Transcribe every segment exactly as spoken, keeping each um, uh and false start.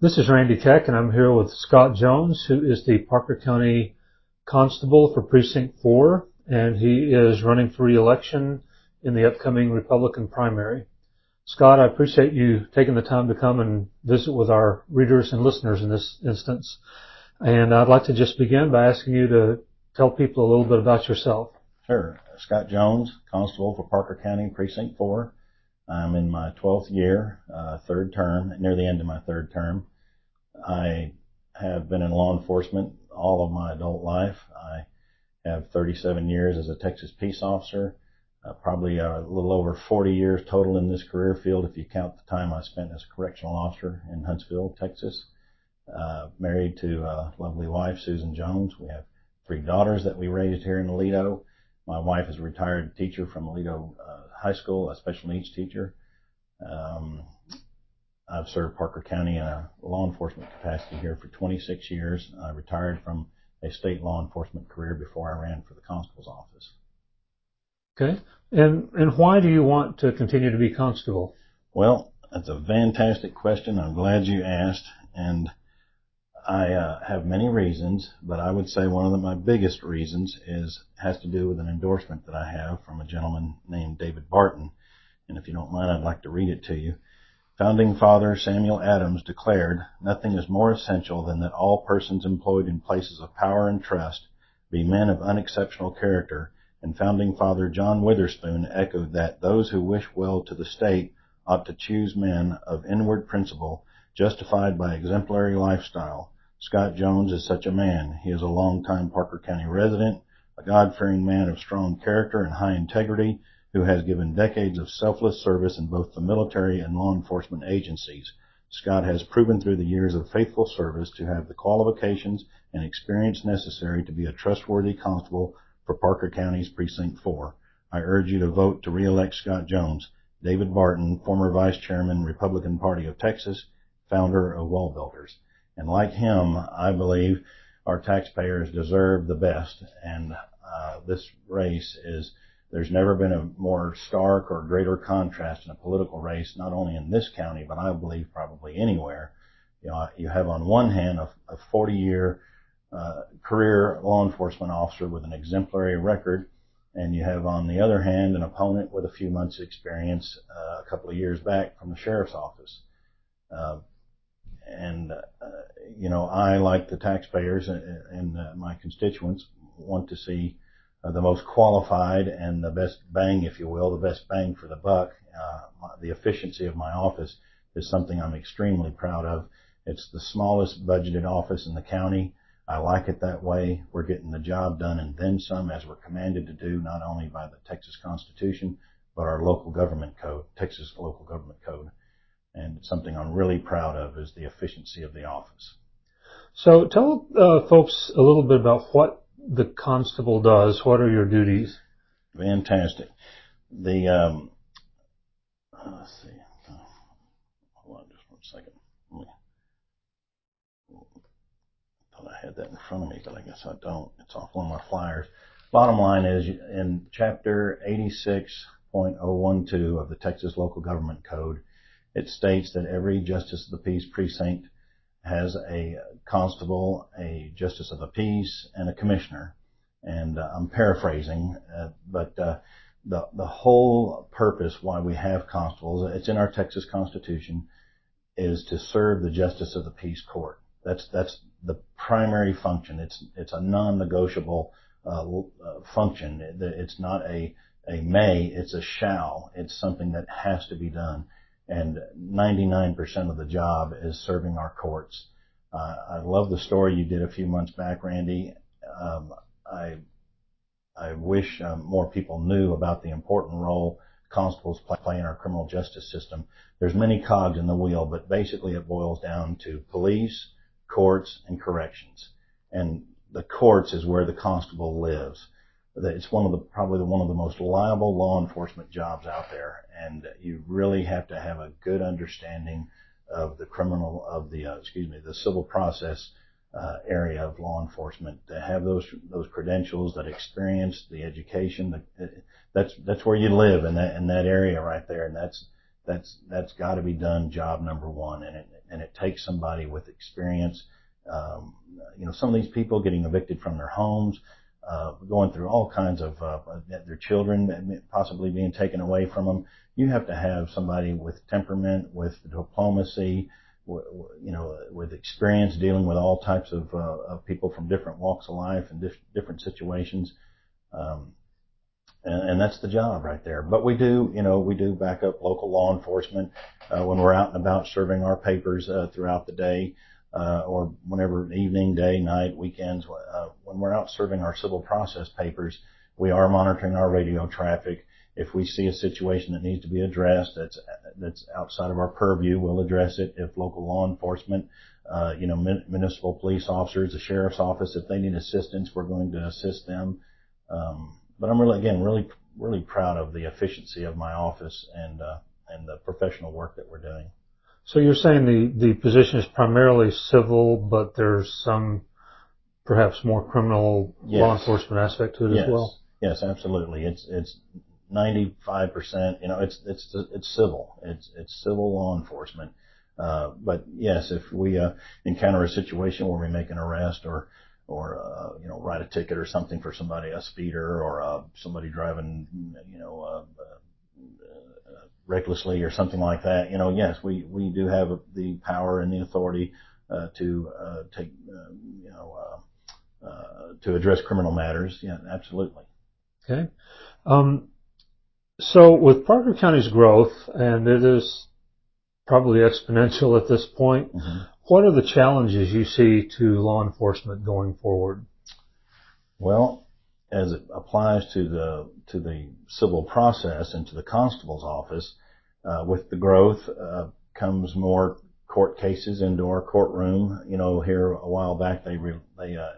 This is Randy Keck, and I'm here with Scott Jones, who is the Parker County Constable for Precinct four, and he is running for re-election in the upcoming Republican primary. Scott, I appreciate you taking the time to come and visit with our readers and listeners in this instance. And I'd like to just begin by asking you to tell people a little bit about yourself. Sure. Scott Jones, Constable for Parker County Precinct four. I'm in my twelfth year, uh, third term, near the end of my third term. I have been in law enforcement all of my adult life. I have thirty-seven years as a Texas peace officer, uh, probably a little over forty years total in this career field if you count the time I spent as a correctional officer in Huntsville, Texas. Uh, married to a lovely wife, Susan Jones. We have three daughters that we raised here in Aledo. My wife is a retired teacher from Aledo uh, High School, a special needs teacher. Um, I've served Parker County in a law enforcement capacity here for twenty-six years. I retired from a state law enforcement career before I ran for the constable's office. Okay. And and why do you want to continue to be constable? Well, that's a fantastic question. I'm glad you asked. And I uh, have many reasons, but I would say one of the, my biggest reasons is has to do with an endorsement that I have from a gentleman named David Barton. And if you don't mind, I'd like to read it to you. Founding Father Samuel Adams declared, "Nothing is more essential than that all persons employed in places of power and trust be men of unexceptional character." And Founding Father John Witherspoon echoed that those who wish well to the state ought to choose men of inward principle, justified by exemplary lifestyle. Scott Jones is such a man. He is a longtime Parker County resident, a God-fearing man of strong character and high integrity, who has given decades of selfless service in both the military and law enforcement agencies. Scott has proven through the years of faithful service to have the qualifications and experience necessary to be a trustworthy constable for Parker County's Precinct four. I urge you to vote to re-elect Scott Jones. David Barton, former Vice Chairman, Republican Party of Texas, founder of Wall Builders. And like him, I believe our taxpayers deserve the best. And uh, this race is, there's never been a more stark or greater contrast in a political race, not only in this county, but I believe probably anywhere. You know, you have on one hand a, a forty-year uh, career law enforcement officer with an exemplary record, and you have on the other hand an opponent with a few months' experience uh, a couple of years back from the sheriff's office. Uh, And, uh, you know, I, like the taxpayers and uh, my constituents, want to see uh, the most qualified and the best bang, if you will, the best bang for the buck. Uh, my, the efficiency of my office is something I'm extremely proud of. It's the smallest budgeted office in the county. I like it that way. We're getting the job done and then some, as we're commanded to do, not only by the Texas Constitution, but our local government code, Texas Local Government Code. And something I'm really proud of is the efficiency of the office. So tell uh, folks a little bit about what the constable does. What are your duties? Fantastic. The, um, uh, let's see. Hold on just one second. I thought I had that in front of me, but I guess I don't. It's off one of my flyers. Bottom line is, in Chapter eighty-six point oh one two of the Texas Local Government Code, it states that every Justice of the Peace precinct has a constable, a Justice of the Peace, and a commissioner. And uh, I'm paraphrasing, uh, but uh, the the whole purpose why we have constables, it's in our Texas Constitution, is to serve the Justice of the Peace Court. That's that's the primary function. It's it's a non-negotiable uh, function. It's not a a may, it's a shall. It's something that has to be done. And ninety-nine percent of the job is serving our courts. Uh, I love the story you did a few months back, Randy. Um, I I wish um, more people knew about the important role constables play in our criminal justice system. There's many cogs in the wheel, but basically it boils down to police, courts, and corrections. And the courts is where the constable lives. It's one of the probably one of the most liable law enforcement jobs out there, and you really have to have a good understanding of the criminal of the uh, excuse me the civil process uh, area of law enforcement to have those those credentials, that experience, the education. The, that's that's where you live in that in that area right there, and that's that's that's got to be done. Job number one, and it, and it takes somebody with experience. Um, you know, some of these people getting evicted from their homes, uh, going through all kinds of uh, their children possibly being taken away from them. You have to have somebody with temperament, with diplomacy, you know, with experience dealing with all types of, uh, of people from different walks of life and dif- different situations. Um, and, and that's the job right there. But we do, you know, we do back up local law enforcement uh, when we're out and about serving our papers uh, throughout the day, uh, or whenever evening, day, night, weekends. Uh, when we're out serving our civil process papers, we are monitoring our radio traffic. If we see a situation that needs to be addressed that's that's outside of our purview, we'll address it. If local law enforcement, uh, you know, mun- municipal police officers, the sheriff's office, if they need assistance, we're going to assist them. Um, but I'm really, again, really, really proud of the efficiency of my office and uh, and the professional work that we're doing. So you're saying the, the position is primarily civil, but there's some perhaps more criminal Yes. law enforcement aspect to it Yes. as well? Yes, absolutely. It's it's ninety-five percent. You know, it's it's it's civil. It's it's civil law enforcement. Uh, but yes, if we uh, encounter a situation where we make an arrest or or uh, you know write a ticket or something for somebody, a speeder or uh, somebody driving, you know. Uh, uh, recklessly or something like that, you know, yes, we, we do have the power and the authority uh, to uh, take, uh, you know, uh, uh, to address criminal matters. Yeah, absolutely. Okay. Um, so with Parker County's growth, and it is probably exponential at this point, Mm-hmm. what are the challenges you see to law enforcement going forward? Well, as it applies to the to the civil process and to the constable's office, uh, with the growth uh, comes more court cases into our courtroom. You know, here a while back they re, they uh,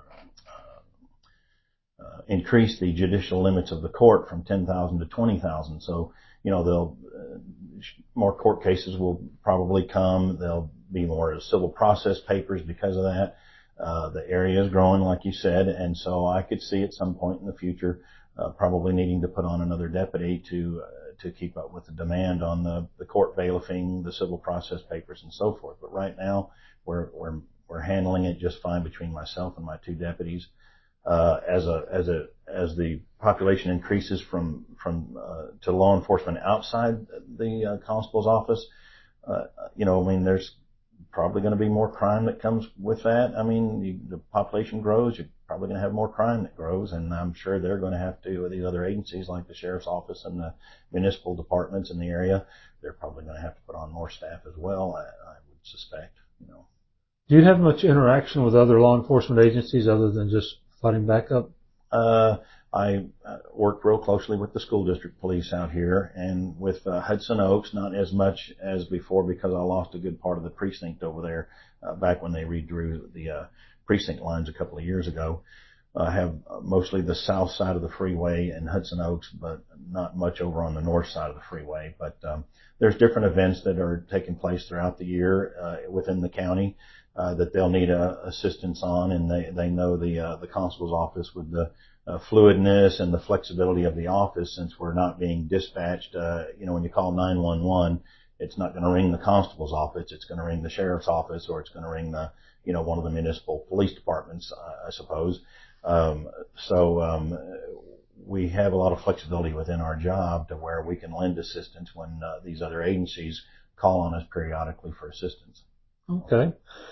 uh, uh, increased the judicial limits of the court from ten thousand to twenty thousand. So, you know, they'll uh, more court cases will probably come. There'll be more civil process papers because of that. Uh, the area is growing, like you said, and so I could see at some point in the future uh, probably needing to put on another deputy to uh, to keep up with the demand on the, the court bailiffing, the civil process papers, and so forth. But right now, we're we're we're handling it just fine between myself and my two deputies. Uh, as a as a as the population increases from from uh, to law enforcement outside the uh, constable's office, uh, you know, I mean, there's probably going to be more crime that comes with that. I mean, you, the population grows, you're probably going to have more crime that grows, and I'm sure they're going to have to, these other agencies like the sheriff's office and the municipal departments in the area, they're probably going to have to put on more staff as well, I, I would suspect, you know. Do you have much interaction with other law enforcement agencies other than just fighting backup? Uh, I uh, worked real closely with the school district police out here and with uh, Hudson Oaks, not as much as before because I lost a good part of the precinct over there uh, back when they redrew the uh, precinct lines a couple of years ago. I have mostly the south side of the freeway in Hudson Oaks, but not much over on the north side of the freeway. But um, there's different events that are taking place throughout the year uh, within the county uh, that they'll need uh, assistance on, and they they know the uh, the constable's office with the uh, fluidness and the flexibility of the office, since we're not being dispatched. Uh, you know, when you call nine one one, it's not going to ring the constable's office. It's going to ring the sheriff's office, or it's going to ring the you know one of the municipal police departments, uh, I suppose. Um, so um, we have a lot of flexibility within our job to where we can lend assistance when uh, these other agencies call on us periodically for assistance. Okay.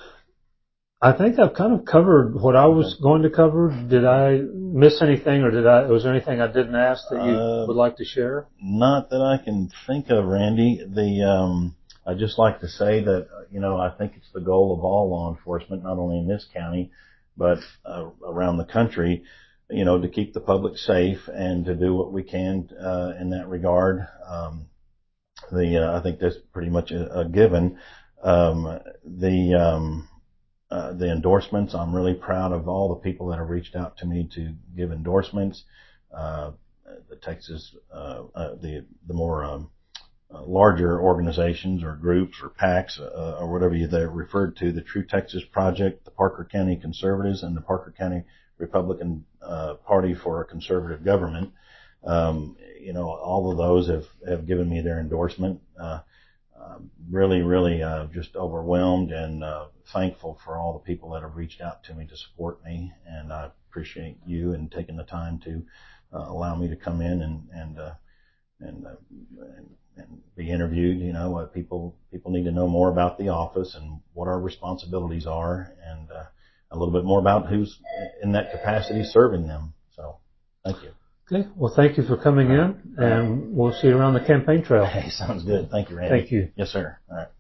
I think I've kind of covered what I was going to cover. Did I miss anything, or did I? Was there anything I didn't ask that you uh, would like to share? Not that I can think of, Randy. The um, I'd just like to say that you know I think it's the goal of all law enforcement, not only in this county, but uh, around the country, you know, to keep the public safe and to do what we can uh, in that regard. Um, the uh, I think that's pretty much a, a given. Um, the um, Uh, the endorsements, I'm really proud of all the people that have reached out to me to give endorsements. Uh, the Texas, uh, uh, the the more um, uh, larger organizations or groups or PACs uh, or whatever you, they're referred to, the True Texas Project, the Parker County Conservatives, and the Parker County Republican uh, Party for a Conservative Government. Um, you know, all of those have, have given me their endorsement. Uh, uh, really, really uh, just overwhelmed and uh, thankful for all the people that have reached out to me to support me. And I appreciate you and taking the time to uh, allow me to come in and and uh, and, uh, and and be interviewed. You know, uh, people people need to know more about the office and what our responsibilities are, and uh, a little bit more about who's in that capacity serving them. So, thank you. Okay. Well, thank you for coming in, and we'll see you around the campaign trail. Hey, sounds good. Thank you, Randy. Thank you. Yes, sir. All right.